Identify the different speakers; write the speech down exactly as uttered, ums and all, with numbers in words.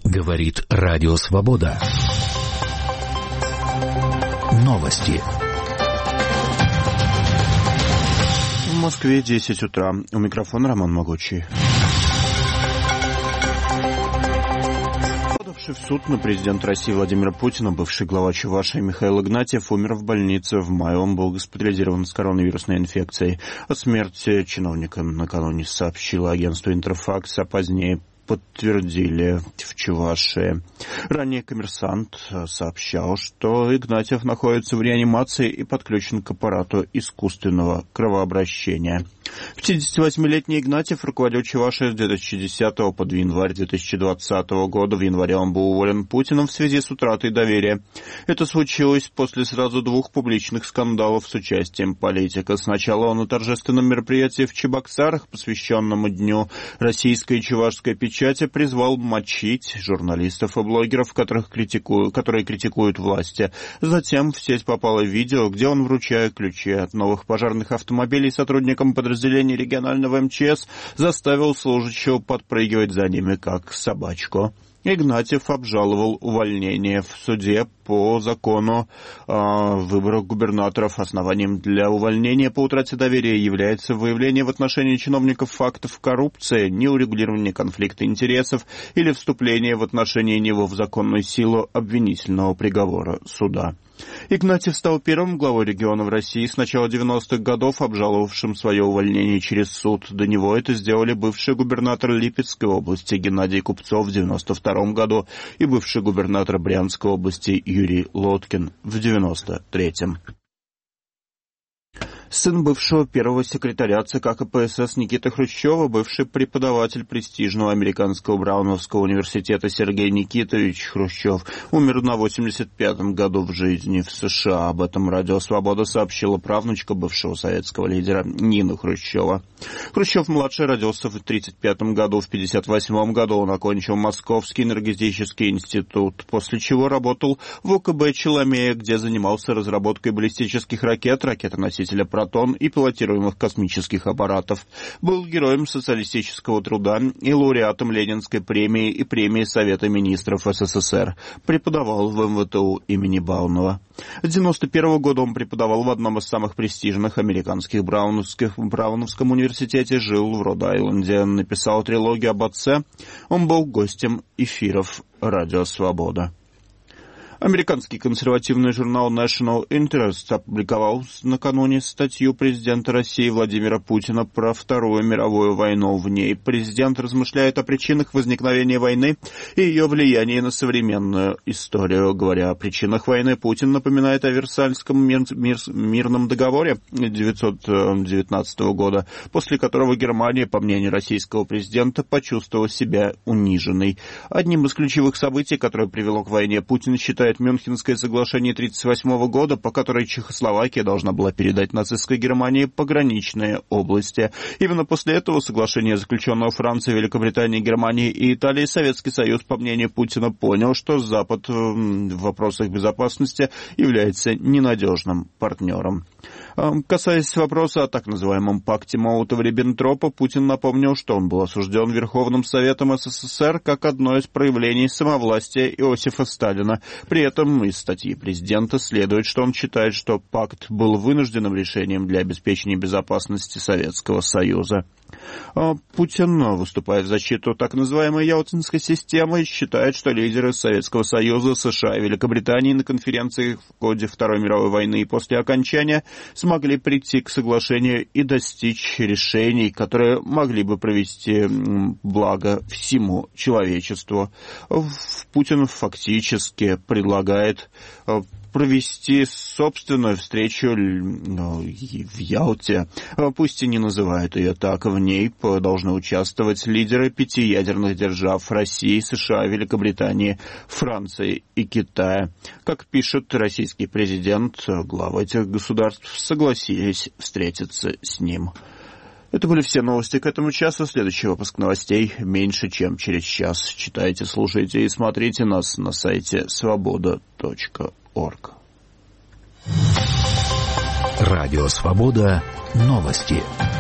Speaker 1: Говорит Радио Свобода. Новости.
Speaker 2: В Москве десять утра. У микрофона Роман Могучий. Подавший в суд на президента России Владимира Путина, бывший глава Чувашии Михаил Игнатьев умер в больнице. В мае он был госпитализирован с коронавирусной инфекцией. О смерти чиновника накануне сообщило агентство «Интерфакс», а позднее подтвердили в Чувашии. Ранее «Коммерсант» сообщал, что Игнатьев находится в реанимации и подключен к аппарату искусственного кровообращения. пятидесятивосьмилетний Игнатьев руководил Чувашией с две тысячи десятого по январь две тысячи двадцатого года. В январе он был уволен Путиным в связи с утратой доверия. Это случилось после сразу двух публичных скандалов с участием политика. Сначала он на торжественном мероприятии в Чебоксарах, посвященном Дню российской и чувашской печати, призвал мочить журналистов и блогеров, которых критикуют, которые критикуют власти. Затем в сеть попало видео, где он, вручая ключи от новых пожарных автомобилей сотрудникам подразделений регионального эм че эс, заставил служащего подпрыгивать за ними, как собачку. Игнатьев обжаловал увольнение в суде по закону о выборах губернаторов. Основанием для увольнения по утрате доверия является выявление в отношении чиновников фактов коррупции, неурегулирование конфликта интересов или вступление в отношении него в законную силу обвинительного приговора суда. Игнатьев стал первым главой региона в России с начала девяностых годов, обжаловавшим свое увольнение через суд. До него это сделали бывший губернатор Липецкой области Геннадий Купцов в девяносто втором году и бывший губернатор Брянской области Юрий Лоткин в девяносто третьем. Сын бывшего первого секретаря ЦК ка пэ эс эс Никиты Хрущева, бывший преподаватель престижного американского Брауновского университета Сергей Никитович Хрущев, умер на восемьдесят пятом году в жизни в США. Об этом Радио Свобода сообщила правнучка бывшего советского лидера Нина Хрущева. Хрущев-младший родился в тридцать пятом году. В пятьдесят восьмом году он окончил Московский энергетический институт, после чего работал в о ка бэ Челомея, где занимался разработкой баллистических ракет, ракетоносителя «Протон» и пилотируемых космических аппаратов. Был героем социалистического труда и лауреатом Ленинской премии и премии Совета министров эс эс эс эр. Преподавал в эм вэ тэ у имени Баунова. С девяносто первого года он преподавал в одном из самых престижных американских Брауновских, Брауновском университете, жил в Род-Айленде, написал трилогию об отце. Он был гостем эфиров Радио Свобода. Американский консервативный журнал National Interest опубликовал накануне статью президента России Владимира Путина про Вторую мировую войну. В ней президент размышляет о причинах возникновения войны и ее влиянии на современную историю. Говоря о причинах войны, Путин напоминает о Версальском мир, мир, мирном договоре тысяча девятьсот девятнадцатого года, после которого Германия, по мнению российского президента, почувствовала себя униженной. Одним из ключевых событий, которое привело к войне, Путин считает Мюнхенское соглашение тысяча девятьсот тридцать восьмого года, по которой Чехословакия должна была передать нацистской Германии пограничные области. Именно после этого соглашения, заключенного Францией, Великобританией, Германией и Италией, Советский Союз, по мнению Путина, понял, что Запад в вопросах безопасности является ненадежным партнером. Касаясь вопроса о так называемом пакте Молотова-Риббентропа, Путин напомнил, что он был осужден Верховным Советом эс эс эс эр как одно из проявлений самовластия Иосифа Сталина. При этом из статьи президента следует, что он считает, что пакт был вынужденным решением для обеспечения безопасности Советского Союза. Путин, выступая в защиту так называемой Ялтинской системы, считает, что лидеры Советского Союза, США и Великобритании на конференции в ходе Второй мировой войны и после окончания смогли прийти к соглашению и достичь решений, которые могли бы привести благо всему человечеству. Путин фактически предлагает провести собственную встречу в Ялте. Пусть и не называют ее так. В ней должны участвовать лидеры пяти ядерных держав: России, США, Великобритании, Франции и Китая. Как пишет российский президент, главы этих государств согласились встретиться с ним. Это были все новости к этому часу. Следующий выпуск новостей меньше, чем через час. Читайте, слушайте и смотрите нас на сайте свобода точка орг.
Speaker 1: Радио Свобода. Новости.